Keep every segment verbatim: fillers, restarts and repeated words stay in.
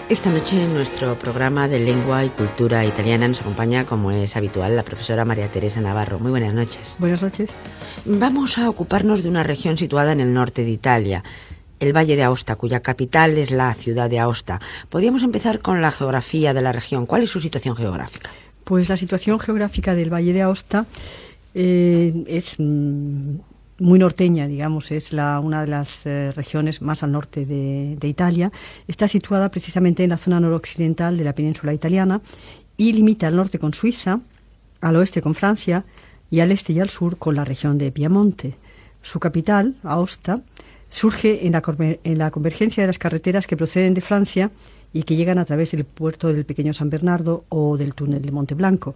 Esta noche en nuestro programa de lengua y cultura italiana nos acompaña, como es habitual, la profesora María Teresa Navarro. Muy buenas noches. Buenas noches. Vamos a ocuparnos de una región situada en el norte de Italia, el Valle de Aosta, cuya capital es la ciudad de Aosta. Podríamos empezar con la geografía de la región. ¿Cuál es su situación geográfica? Pues la situación geográfica del Valle de Aosta eh, es mm, muy norteña, digamos, es la, una de las eh, regiones más al norte de, de Italia. Está situada precisamente en la zona noroccidental de la península italiana y limita al norte con Suiza, al oeste con Francia y al este y al sur con la región de Piamonte. Su capital, Aosta, surge en la, en la convergencia de las carreteras que proceden de Francia y que llegan a través del puerto del Pequeño San Bernardo o del túnel de Monte Blanco,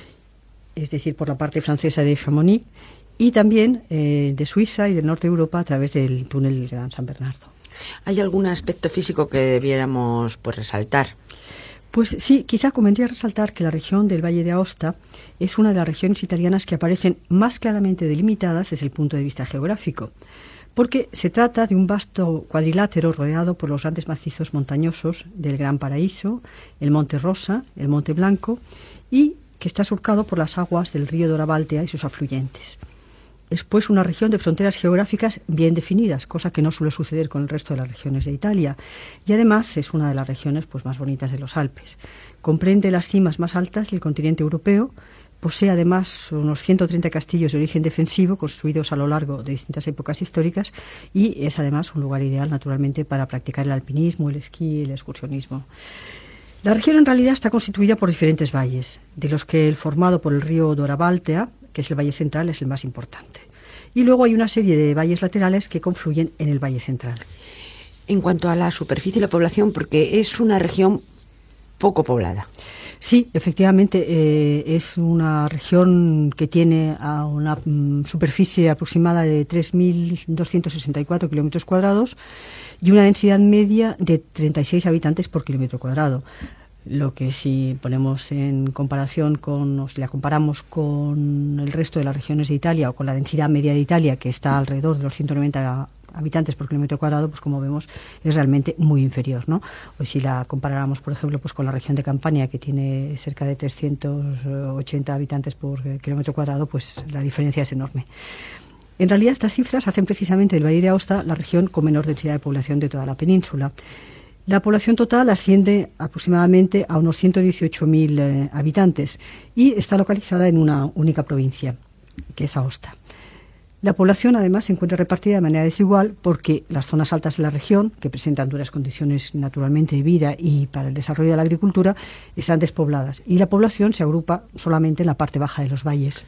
es decir, por la parte francesa de Chamonix, y también eh, de Suiza y del norte de Europa a través del túnel del Gran San Bernardo. ¿Hay algún aspecto físico que debiéramos pues, resaltar? Pues sí, quizá convendría resaltar que la región del Valle de Aosta es una de las regiones italianas que aparecen más claramente delimitadas desde el punto de vista geográfico, porque se trata de un vasto cuadrilátero rodeado por los grandes macizos montañosos del Gran Paraíso, el Monte Rosa, el Monte Blanco, y que está surcado por las aguas del río Dorabaltea y sus afluentes. Es pues una región de fronteras geográficas bien definidas, cosa que no suele suceder con el resto de las regiones de Italia, y además es una de las regiones pues, más bonitas de los Alpes. Comprende las cimas más altas del continente europeo. Posee además unos ciento treinta castillos de origen defensivo construidos a lo largo de distintas épocas históricas y es además un lugar ideal naturalmente para practicar el alpinismo, el esquí y el excursionismo. La región en realidad está constituida por diferentes valles, de los que el formado por el río Dorabaltea, que es el valle central, es el más importante. Y luego hay una serie de valles laterales que confluyen en el valle central. En cuanto a la superficie y la población, porque es una región poco poblada. Sí, efectivamente, eh, es una región que tiene a una mm, superficie aproximada de tres mil doscientos sesenta y cuatro kilómetros cuadrados y una densidad media de treinta y seis habitantes por kilómetro cuadrado. Lo que si ponemos en comparación con, o si la comparamos con el resto de las regiones de Italia o con la densidad media de Italia, que está alrededor de los ciento noventa habitantes por kilómetro cuadrado, pues como vemos es realmente muy inferior, ¿no? O si la comparáramos, por ejemplo, pues con la región de Campania, que tiene cerca de trescientos ochenta habitantes por kilómetro cuadrado, pues la diferencia es enorme. En realidad estas cifras hacen precisamente del Valle de Aosta la región con menor densidad de población de toda la península. La población total asciende aproximadamente a unos ciento dieciocho mil eh, habitantes y está localizada en una única provincia, que es Aosta. La población, además, se encuentra repartida de manera desigual porque las zonas altas de la región, que presentan duras condiciones naturalmente de vida y para el desarrollo de la agricultura, están despobladas y la población se agrupa solamente en la parte baja de los valles.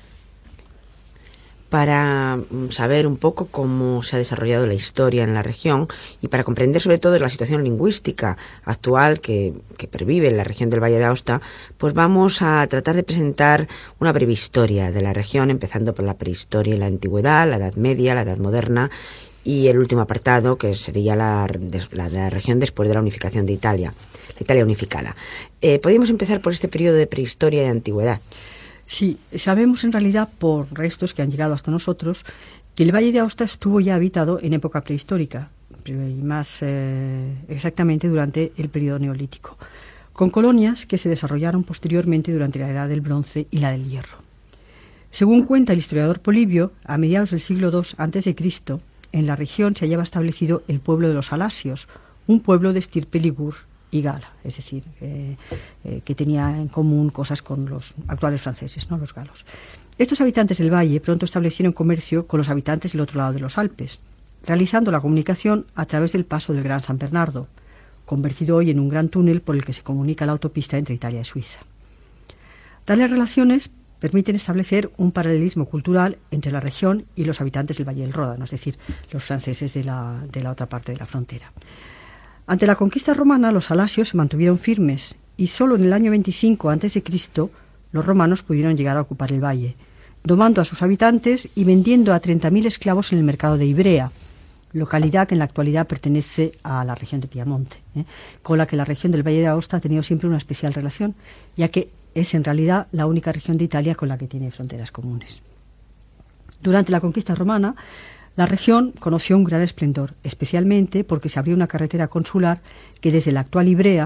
Para saber un poco cómo se ha desarrollado la historia en la región y para comprender sobre todo la situación lingüística actual que, que pervive en la región del Valle de Aosta, pues vamos a tratar de presentar una breve historia de la región, empezando por la prehistoria y la antigüedad, la Edad Media, la Edad Moderna y el último apartado, que sería la, la, la región después de la unificación de Italia, la Italia unificada. Eh, podríamos empezar por este periodo de prehistoria y antigüedad. Sí, sabemos en realidad por restos que han llegado hasta nosotros que el Valle de Aosta estuvo ya habitado en época prehistórica y más eh, exactamente durante el periodo neolítico, con colonias que se desarrollaron posteriormente durante la Edad del Bronce y la del Hierro. Según cuenta el historiador Polibio, a mediados del siglo segundo antes de Cristo, en la región se hallaba establecido el pueblo de los Alasios, un pueblo de estirpe ligur y gala, es decir, eh, eh, que tenía en común cosas con los actuales franceses, ¿no?, los galos. Estos habitantes del valle pronto establecieron comercio con los habitantes del otro lado de los Alpes, realizando la comunicación a través del paso del Gran San Bernardo, convertido hoy en un gran túnel por el que se comunica la autopista entre Italia y Suiza. Tales relaciones permiten establecer un paralelismo cultural entre la región y los habitantes del Valle del Ródano, es decir, los franceses de la, de la otra parte de la frontera. Ante la conquista romana, los alasios se mantuvieron firmes y solo en el año veinticinco antes de Cristo los romanos pudieron llegar a ocupar el valle, domando a sus habitantes y vendiendo a treinta mil esclavos en el mercado de Ivrea, localidad que en la actualidad pertenece a la región de Piamonte, ¿eh? con la que la región del Valle de Aosta ha tenido siempre una especial relación, ya que es en realidad la única región de Italia con la que tiene fronteras comunes. Durante la conquista romana, la región conoció un gran esplendor, especialmente porque se abrió una carretera consular que desde la actual Ivrea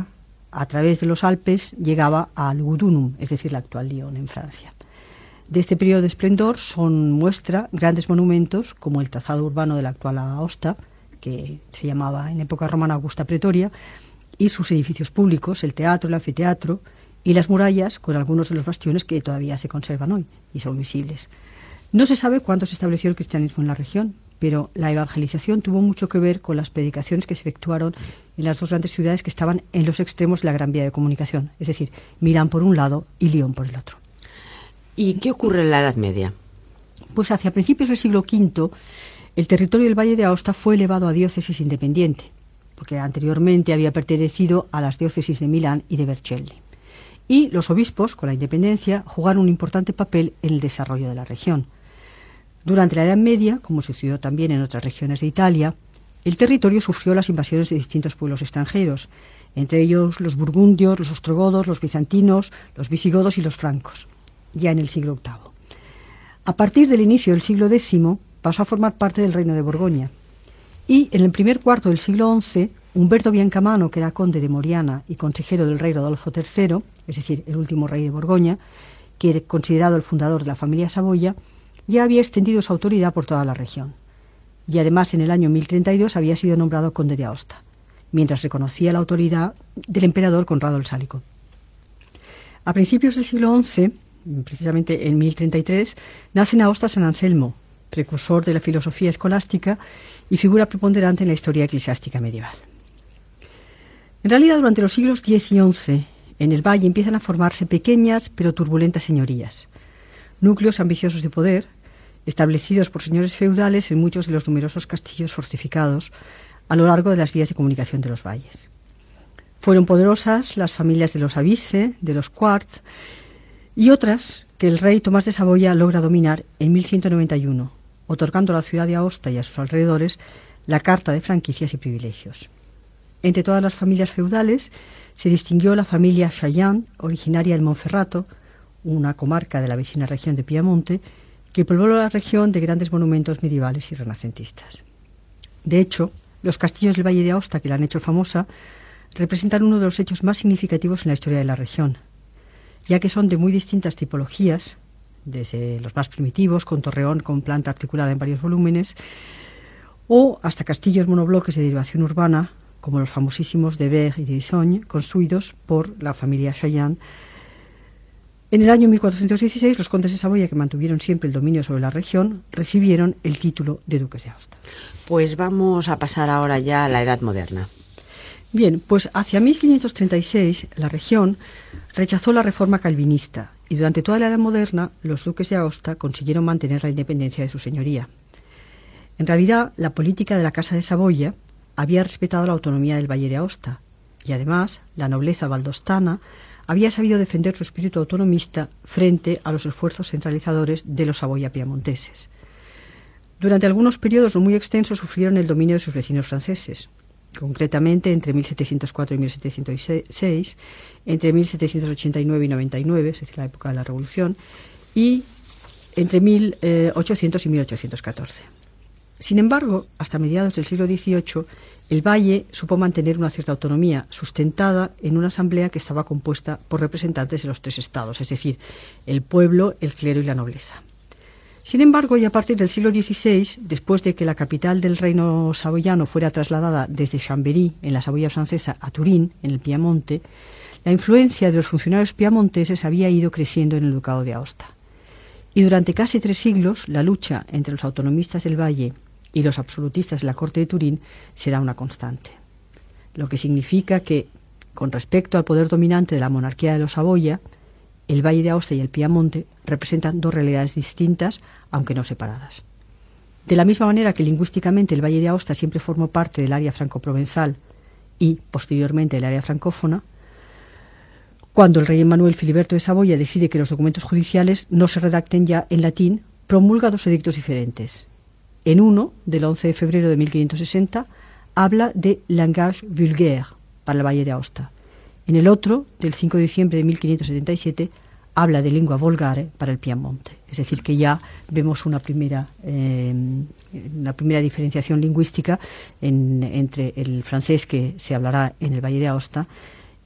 a través de los Alpes llegaba a Lugdunum, es decir, la actual Lyon, en Francia. De este periodo de esplendor son muestra grandes monumentos como el trazado urbano de la actual Aosta, que se llamaba en época romana Augusta Pretoria, y sus edificios públicos, el teatro, el anfiteatro y las murallas, con algunos de los bastiones que todavía se conservan hoy y son visibles. No se sabe cuándo se estableció el cristianismo en la región, pero la evangelización tuvo mucho que ver con las predicaciones que se efectuaron en las dos grandes ciudades que estaban en los extremos de la gran vía de comunicación, es decir, Milán por un lado y Lyon por el otro. ¿Y qué ocurre en la Edad Media? Pues hacia principios del siglo quinto, el territorio del Valle de Aosta fue elevado a diócesis independiente, porque anteriormente había pertenecido a las diócesis de Milán y de Vercelli. Y los obispos, con la independencia, jugaron un importante papel en el desarrollo de la región. Durante la Edad Media, como sucedió también en otras regiones de Italia, el territorio sufrió las invasiones de distintos pueblos extranjeros, entre ellos los burgundios, los ostrogodos, los bizantinos, los visigodos y los francos, ya en el siglo octavo. A partir del inicio del siglo décimo pasó a formar parte del reino de Borgoña, y en el primer cuarto del siglo once, Humberto Biancamano, que era conde de Moriana y consejero del rey Rodolfo tercero, es decir, el último rey de Borgoña, que era considerado el fundador de la familia Saboya, ya había extendido su autoridad por toda la región. Y además, en el año mil treinta y dos había sido nombrado conde de Aosta, mientras reconocía la autoridad del emperador Conrado el Sálico. A principios del siglo once, precisamente en mil treinta y tres, nace en Aosta San Anselmo, precursor de la filosofía escolástica y figura preponderante en la historia eclesiástica medieval. En realidad, durante los siglos diez y once, en el valle empiezan a formarse pequeñas pero turbulentas señorías, núcleos ambiciosos de poder, establecidos por señores feudales en muchos de los numerosos castillos fortificados a lo largo de las vías de comunicación de los valles. Fueron poderosas las familias de los Avisse, de los Quart y otras que el rey Tomás de Saboya logra dominar en mil ciento noventa y uno, otorgando a la ciudad de Aosta y a sus alrededores la Carta de Franquicias y Privilegios. Entre todas las familias feudales se distinguió la familia Chaillan, originaria del Monferrato, una comarca de la vecina región de Piamonte, que pobló la región de grandes monumentos medievales y renacentistas. De hecho, los castillos del Valle de Aosta, que la han hecho famosa, representan uno de los hechos más significativos en la historia de la región, ya que son de muy distintas tipologías, desde los más primitivos, con torreón con planta articulada en varios volúmenes, o hasta castillos monobloques de derivación urbana, como los famosísimos de Ver y de Isogne, construidos por la familia Chaillan. En el año mil cuatrocientos dieciséis, los condes de Saboya, que mantuvieron siempre el dominio sobre la región, recibieron el título de duques de Aosta. Pues vamos a pasar ahora ya a la Edad Moderna. Bien, pues hacia mil quinientos treinta y seis la región rechazó la reforma calvinista y durante toda la Edad Moderna los duques de Aosta consiguieron mantener la independencia de su señoría. En realidad, la política de la Casa de Saboya había respetado la autonomía del Valle de Aosta y además la nobleza valdostana había sabido defender su espíritu autonomista frente a los esfuerzos centralizadores de los Saboya piamonteses. Durante algunos periodos no muy extensos sufrieron el dominio de sus vecinos franceses, concretamente entre mil setecientos cuatro y mil setecientos seis, entre mil setecientos ochenta y nueve y noventa y nueve, es decir, la época de la Revolución, y entre mil ochocientos y mil ochocientos catorce. Sin embargo, hasta mediados del siglo dieciocho, el valle supo mantener una cierta autonomía, sustentada en una asamblea que estaba compuesta por representantes de los tres estados, es decir, el pueblo, el clero y la nobleza. Sin embargo, y a partir del siglo dieciséis, después de que la capital del reino saboyano fuera trasladada desde Chambéry, en la Saboya francesa, a Turín, en el Piamonte, la influencia de los funcionarios piamonteses había ido creciendo en el ducado de Aosta. Y durante casi tres siglos, la lucha entre los autonomistas del valle y los absolutistas de la corte de Turín será una constante. Lo que significa que, con respecto al poder dominante de la monarquía de los Saboya, el Valle de Aosta y el Piamonte representan dos realidades distintas, aunque no separadas. De la misma manera que lingüísticamente el Valle de Aosta siempre formó parte del área franco-provenzal y, posteriormente, del área francófona, cuando el rey Emmanuel Filiberto de Saboya decide que los documentos judiciales no se redacten ya en latín, promulga dos edictos diferentes. En uno, del once de febrero de mil quinientos sesenta, habla de langage vulgaire para el Valle de Aosta. En el otro, del cinco de diciembre de mil quinientos setenta y siete, habla de lingua volgare para el Piamonte. Es decir, que ya vemos una primera, eh, una primera diferenciación lingüística en, entre el francés que se hablará en el Valle de Aosta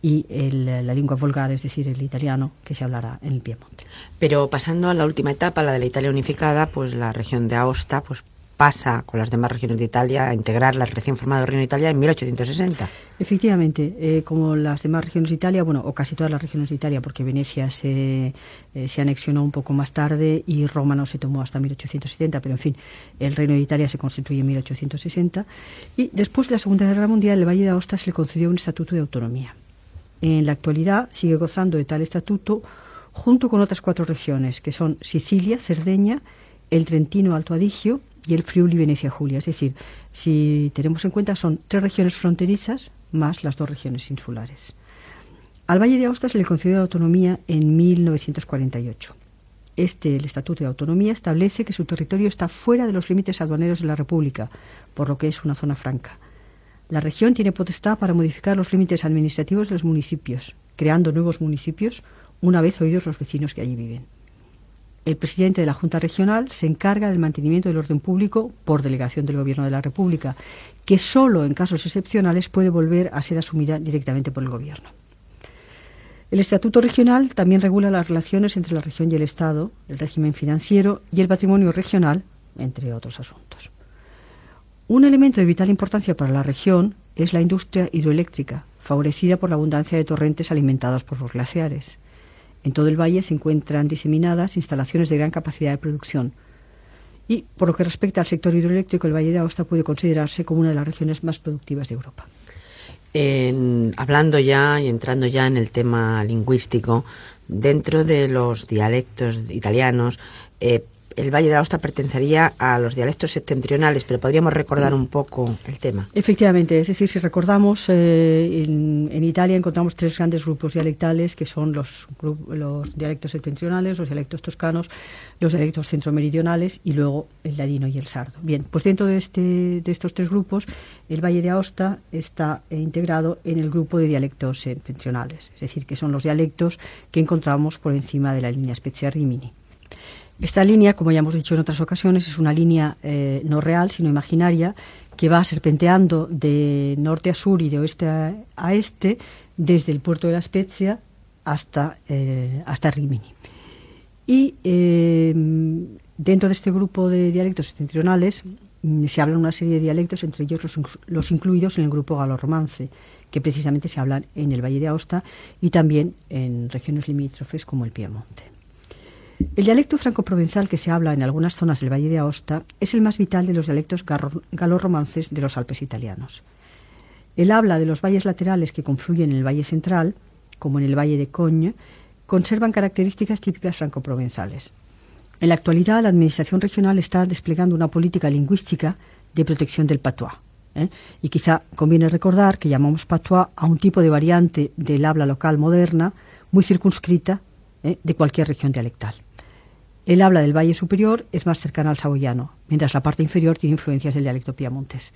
y el, la lengua vulgar, es decir, el italiano, que se hablará en el Piemonte. Pero pasando a la última etapa, la de la Italia unificada, pues la región de Aosta pues pasa con las demás regiones de Italia a integrar el recién formado Reino de Italia en mil ochocientos sesenta. Efectivamente, eh, como las demás regiones de Italia, bueno, o casi todas las regiones de Italia, porque Venecia se, eh, se anexionó un poco más tarde y Roma no se tomó hasta mil ochocientos setenta, pero en fin, el Reino de Italia se constituye en mil ochocientos sesenta y después de la Segunda Guerra Mundial el Valle de Aosta se le concedió un estatuto de autonomía. En la actualidad sigue gozando de tal estatuto junto con otras cuatro regiones, que son Sicilia, Cerdeña, el Trentino Alto Adigio y el Friuli Venecia Julia. Es decir, si tenemos en cuenta, son tres regiones fronterizas más las dos regiones insulares. Al Valle de Aosta se le concedió la autonomía en mil novecientos cuarenta y ocho. Este, el Estatuto de Autonomía, establece que su territorio está fuera de los límites aduaneros de la República, por lo que es una zona franca. La región tiene potestad para modificar los límites administrativos de los municipios, creando nuevos municipios una vez oídos los vecinos que allí viven. El presidente de la Junta Regional se encarga del mantenimiento del orden público por delegación del Gobierno de la República, que solo en casos excepcionales puede volver a ser asumida directamente por el Gobierno. El Estatuto Regional también regula las relaciones entre la región y el Estado, el régimen financiero y el patrimonio regional, entre otros asuntos. Un elemento de vital importancia para la región es la industria hidroeléctrica, favorecida por la abundancia de torrentes alimentados por los glaciares. En todo el valle se encuentran diseminadas instalaciones de gran capacidad de producción. Y, por lo que respecta al sector hidroeléctrico, el Valle de Aosta puede considerarse como una de las regiones más productivas de Europa. En, hablando ya y entrando ya en el tema lingüístico, dentro de los dialectos italianos, eh, el Valle de Aosta pertenecería a los dialectos septentrionales, pero podríamos recordar un poco el tema. Efectivamente, es decir, si recordamos, eh, en, en Italia encontramos tres grandes grupos dialectales, que son los, los dialectos septentrionales, los dialectos toscanos, los dialectos centromeridionales y luego el ladino y el sardo. Bien, pues dentro de, este, de estos tres grupos, el Valle de Aosta está eh, integrado en el grupo de dialectos septentrionales, es decir, que son los dialectos que encontramos por encima de la línea Spezia-Rimini. Esta línea, como ya hemos dicho en otras ocasiones, es una línea eh, no real, sino imaginaria, que va serpenteando de norte a sur y de oeste a, a este, desde el puerto de la Spezia hasta, eh, hasta Rimini. Y eh, dentro de este grupo de dialectos septentrionales mm, se hablan una serie de dialectos, entre ellos los, los incluidos en el grupo galo-romance, que precisamente se hablan en el Valle de Aosta y también en regiones limítrofes como el Piemonte. El dialecto franco-provenzal que se habla en algunas zonas del Valle de Aosta es el más vital de los dialectos galo-romances de los Alpes italianos. El habla de los valles laterales que confluyen en el Valle Central, como en el Valle de Cogne, conservan características típicas franco-provenzales. En la actualidad, la Administración regional está desplegando una política lingüística de protección del patois. ¿eh? Y quizá conviene recordar que llamamos patois a un tipo de variante del habla local moderna, muy circunscrita, ¿eh? de cualquier región dialectal. El habla del Valle Superior es más cercana al saboyano, mientras la parte inferior tiene influencias del dialecto piamontés.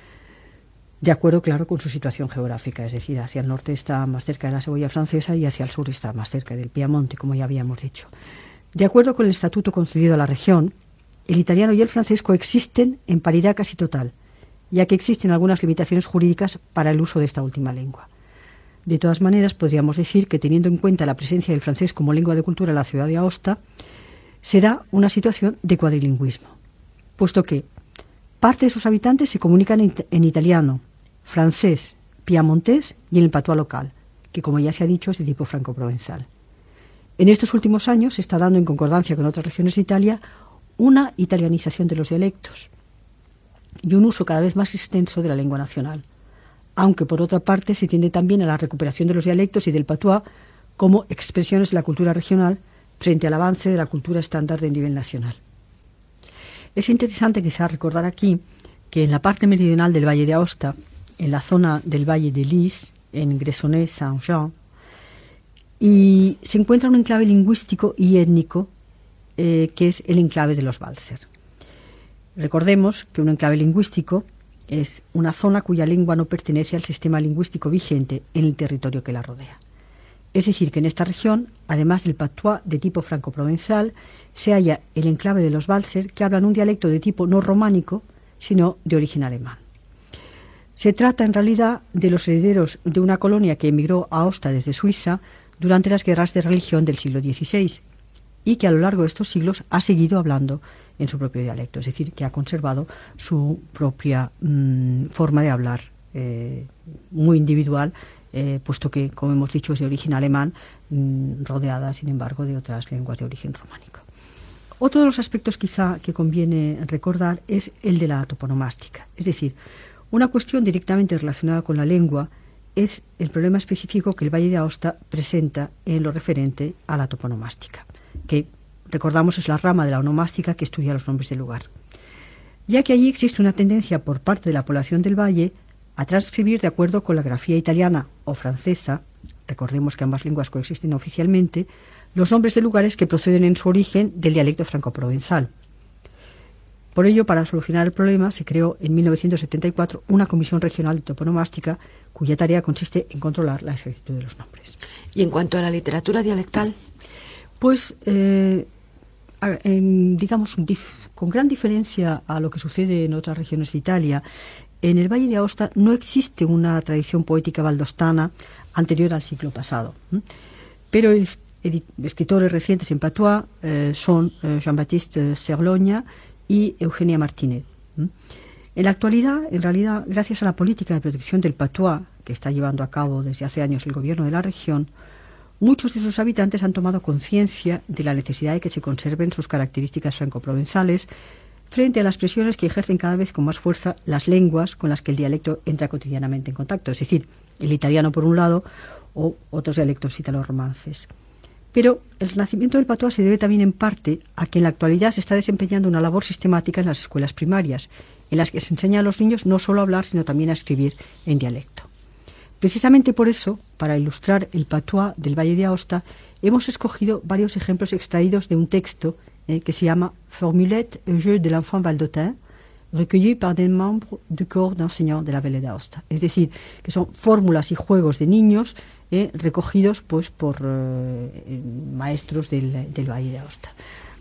De acuerdo, claro, con su situación geográfica, es decir, hacia el norte está más cerca de la Saboya francesa y hacia el sur está más cerca del Piamonte, como ya habíamos dicho. De acuerdo con el estatuto concedido a la región, el italiano y el francés coexisten en paridad casi total, ya que existen algunas limitaciones jurídicas para el uso de esta última lengua. De todas maneras, podríamos decir que, teniendo en cuenta la presencia del francés como lengua de cultura en la ciudad de Aosta, se da una situación de cuadrilingüismo, puesto que parte de sus habitantes se comunican en, en italiano, francés, piamontés y en el patois local, que, como ya se ha dicho, es de tipo franco-provenzal. En estos últimos años se está dando, en concordancia con otras regiones de Italia, una italianización de los dialectos y un uso cada vez más extenso de la lengua nacional, aunque por otra parte se tiende también a la recuperación de los dialectos y del patois como expresiones de la cultura regional frente al avance de la cultura estándar de nivel nacional. Es interesante quizá recordar aquí que en la parte meridional del Valle de Aosta, en la zona del Valle de Lys, en Gressoney-Saint-Jean, y se encuentra un enclave lingüístico y étnico eh, que es el enclave de los Balser. Recordemos que un enclave lingüístico es una zona cuya lengua no pertenece al sistema lingüístico vigente en el territorio que la rodea. Es decir, que en esta región, además del patois de tipo franco-provenzal, se halla el enclave de los Balser, que hablan un dialecto de tipo no románico, sino de origen alemán. Se trata en realidad de los herederos de una colonia que emigró a Aosta desde Suiza durante las guerras de religión del siglo dieciséis y que a lo largo de estos siglos ha seguido hablando en su propio dialecto, es decir, que ha conservado su propia mmm, forma de hablar eh, muy individual, eh, puesto que, como hemos dicho, es de origen alemán, mmm, rodeada, sin embargo, de otras lenguas de origen románico. Otro de los aspectos quizá que conviene recordar es el de la toponomástica, es decir, una cuestión directamente relacionada con la lengua es el problema específico que el Valle de Aosta presenta en lo referente a la toponomástica, que recordamos es la rama de la onomástica que estudia los nombres del lugar, ya que allí existe una tendencia por parte de la población del valle a transcribir de acuerdo con la grafía italiana o francesa, recordemos que ambas lenguas coexisten oficialmente, los nombres de lugares que proceden en su origen del dialecto franco-provenzal. Por ello, para solucionar el problema, se creó en mil novecientos setenta y cuatro una comisión regional de toponomástica cuya tarea consiste en controlar la exactitud de los nombres. ¿Y en cuanto a la literatura dialectal? Pues, eh, en, digamos, dif, con gran diferencia a lo que sucede en otras regiones de Italia, en el Valle de Aosta no existe una tradición poética valdostana anterior al siglo pasado. Pero el, escritores recientes en patois eh, son eh, Jean-Baptiste Serlogna y Eugenia Martínez. En la actualidad, en realidad, gracias a la política de protección del patois que está llevando a cabo desde hace años el gobierno de la región, muchos de sus habitantes han tomado conciencia de la necesidad de que se conserven sus características franco-provenzales frente a las presiones que ejercen cada vez con más fuerza las lenguas con las que el dialecto entra cotidianamente en contacto, es decir, el italiano por un lado o otros dialectos ítalo-romances. Pero el renacimiento del patois se debe también en parte a que en la actualidad se está desempeñando una labor sistemática en las escuelas primarias, en las que se enseña a los niños no solo a hablar, sino también a escribir en dialecto. Precisamente por eso, para ilustrar el patois del Valle de Aosta, hemos escogido varios ejemplos extraídos de un texto eh, que se llama Formulettes et jeux de l'enfant valdotin, recueillis par des membres du corps d'enseignants de la Vallée d'Aosta. Es decir, que son fórmulas y juegos de niños eh, recogidos pues, por eh, maestros del, del Valle de Aosta.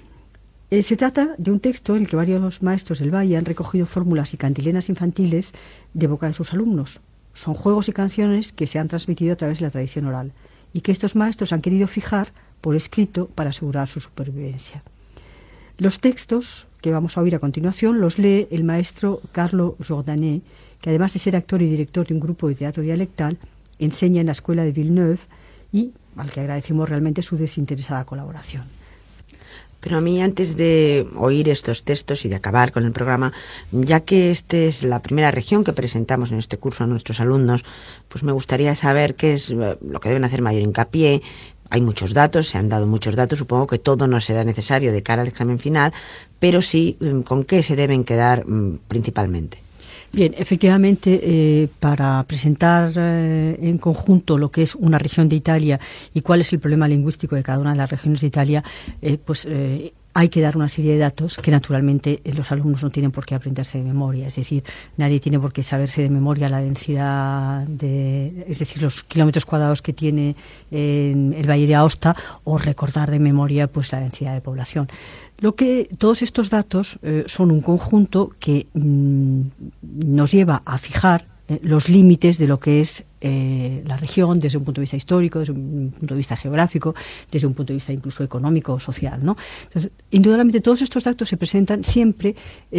Eh, se trata de un texto en el que varios maestros del Valle han recogido fórmulas y cantilenas infantiles de boca de sus alumnos. Son juegos y canciones que se han transmitido a través de la tradición oral y que estos maestros han querido fijar por escrito para asegurar su supervivencia. Los textos que vamos a oír a continuación los lee el maestro Carlo Jordanet, que además de ser actor y director de un grupo de teatro dialectal, enseña en la escuela de Villeneuve y al que agradecemos realmente su desinteresada colaboración. Pero a mí, antes de oír estos textos y de acabar con el programa, ya que esta es la primera región que presentamos en este curso a nuestros alumnos, pues me gustaría saber qué es lo que deben hacer mayor hincapié. Hay muchos datos, se han dado muchos datos, supongo que todo no será necesario de cara al examen final, pero sí, ¿con qué se deben quedar principalmente? Bien, efectivamente, eh, para presentar eh, en conjunto lo que es una región de Italia y cuál es el problema lingüístico de cada una de las regiones de Italia, eh, pues eh, hay que dar una serie de datos que naturalmente eh, los alumnos no tienen por qué aprenderse de memoria. Es decir, nadie tiene por qué saberse de memoria la densidad, de, es decir, los kilómetros cuadrados que tiene eh, el Valle de Aosta o recordar de memoria pues la densidad de población. Lo que todos estos datos eh, son un conjunto que mmm, nos lleva a fijar eh, los límites de lo que es eh, la región desde un punto de vista histórico, desde un punto de vista geográfico, desde un punto de vista incluso económico o social, ¿no? Entonces, indudablemente todos estos datos se presentan siempre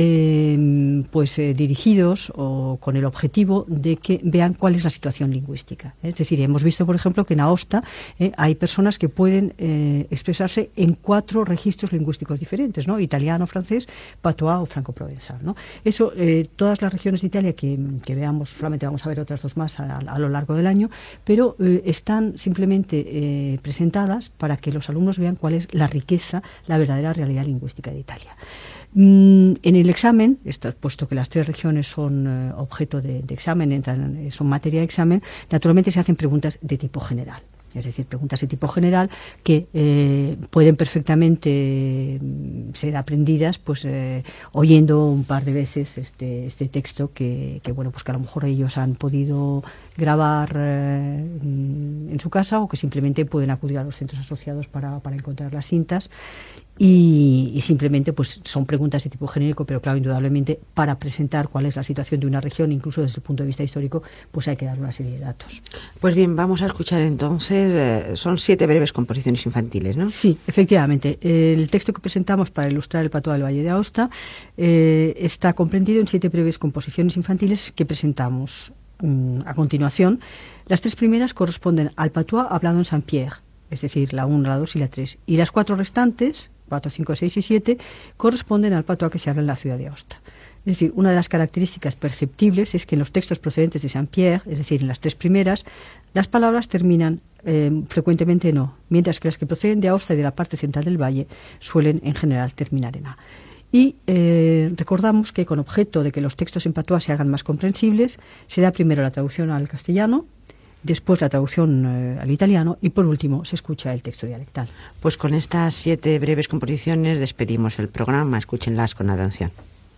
eh, pues eh, dirigidos o con el objetivo de que vean cuál es la situación lingüística. Es decir, hemos visto, por ejemplo, que en Aosta eh, hay personas que pueden eh, expresarse en cuatro registros lingüísticos diferentes, ¿no? Italiano, francés, patois o franco-provenzal, ¿no? Eso, eh, todas las regiones de Italia que, que veamos, solamente vamos a ver otras dos más a, a lo largo del año, pero eh, están simplemente eh, presentadas para que los alumnos vean cuál es la riqueza, la verdadera realidad lingüística de Italia. Mm, en el examen, está, puesto que las tres regiones son eh, objeto de, de examen, entran, son materia de examen, naturalmente se hacen preguntas de tipo general. Es decir, preguntas de tipo general que eh, pueden perfectamente ser aprendidas pues eh, oyendo un par de veces este, este texto que, que, bueno, pues que a lo mejor ellos han podido grabar eh, en su casa o que simplemente pueden acudir a los centros asociados para, para encontrar las cintas. Y, y simplemente pues son preguntas de tipo genérico, pero claro, indudablemente para presentar cuál es la situación de una región, incluso desde el punto de vista histórico, pues hay que dar una serie de datos. Pues bien, vamos a escuchar entonces, eh, son siete breves composiciones infantiles, ¿no? Sí, efectivamente. El texto que presentamos para ilustrar el patuá del Valle de Aosta eh, está comprendido en siete breves composiciones infantiles que presentamos mm, a continuación. Las tres primeras corresponden al patuá hablado en Saint-Pierre, es decir, la uno, la dos y la tres. Y las cuatro restantes, cuatro, cinco, seis y siete, corresponden al patuá que se habla en la ciudad de Aosta. Es decir, una de las características perceptibles es que en los textos procedentes de Saint-Pierre, es decir, en las tres primeras, las palabras terminan eh, frecuentemente en O, mientras que las que proceden de Aosta y de la parte central del valle suelen en general terminar en A. Y eh, recordamos que con objeto de que los textos en patuá se hagan más comprensibles, se da primero la traducción al castellano, después la traducción eh, al italiano y por último se escucha el texto dialectal. Pues con estas siete breves composiciones despedimos el programa. Escúchenlas con atención.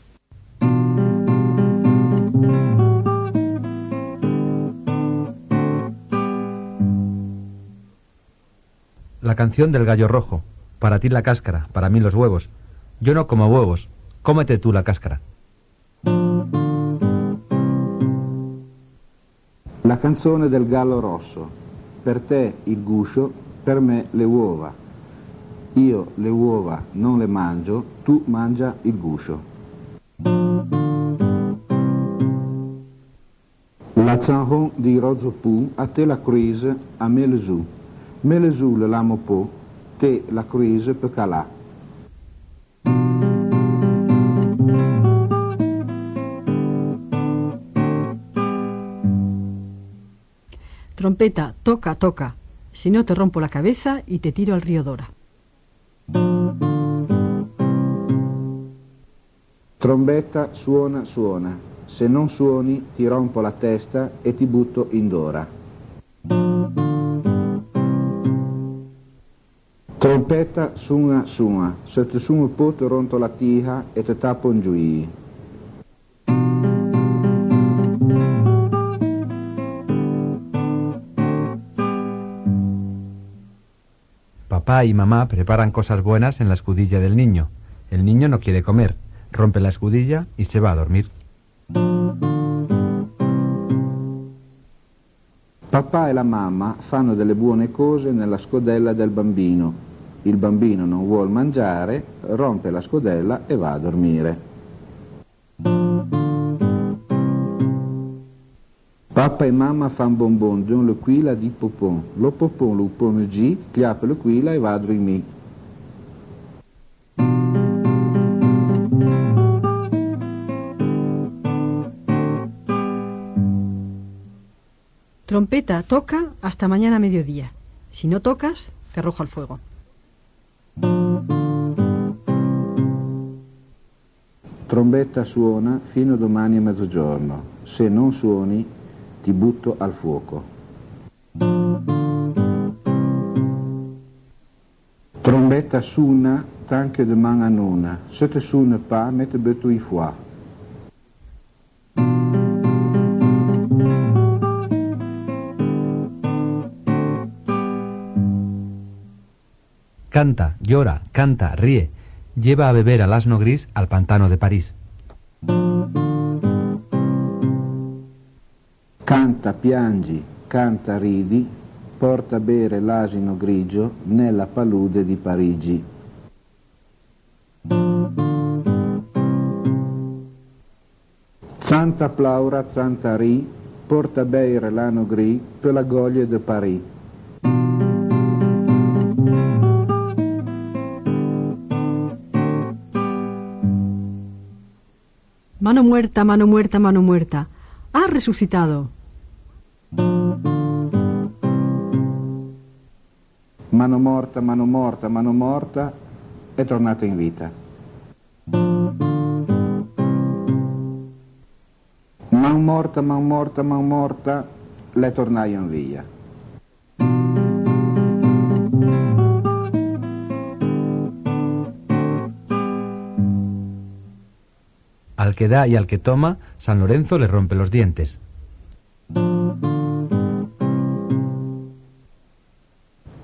La canción del gallo rojo. Para ti la cáscara, para mí los huevos. Yo no como huevos. Cómete tú la cáscara. La canzone del gallo rosso. Per te il guscio, per me le uova. Io le uova non le mangio, tu mangia il guscio. La chanson di Rozzo Pu, a te la cruise, a me le zou. Me le zou le lamo po, te la cruise pe calà. Trompeta, toca, toca, si no te rompo la cabeza y te tiro al río Dora. Trombetta, suona, suona, se non suoni ti rompo la testa e ti butto in Dora. Trompetta, suona, suona, se te sumo po te ronto la tija e te tappo in giui. Papá y mamá preparan cosas buenas en la escudilla del niño. El niño no quiere comer, rompe la escudilla y se va a dormir. Papà e la mamma fanno delle buone cose nella scodella del bambino. Il bambino non vuol mangiare, rompe la scodella e va a dormire. Papa e mamma fan bonbon d'un le quila di popon. Lo popon lo pomeggi, chiappe le quila e va a dormire. Trompeta, toca hasta mañana a mediodía. Si no tocas, te arrojo al fuego. Trombetta suona fino domani a mezzogiorno. Se non suoni, ti butto al fuoco. Trombetta suona tanche de man a nona. Se te suona pa, me te butto i foie. Canta, llora, canta, ríe. Lleva a beber al asno gris al pantano de París. Canta, piangi, canta, ridi, porta a bere l'asino grigio nella palude di Parigi. Santa Plaura, Santa Ri, porta a bere l'ano gris per la goglie de París. Mano muerta, mano muerta, mano muerta. ¡Has resucitado! Mano morta, mano morta, mano morta, è tornata in vita. Man morta, man morta, man morta, le tornarono via. Al que da y al que toma, San Lorenzo le rompe los dientes.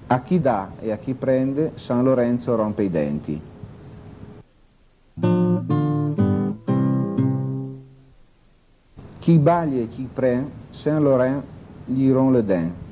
A chi dà e a chi prende, San Lorenzo rompe i denti. Chi baglie e chi prend, Saint Laurent gli rompt le dents.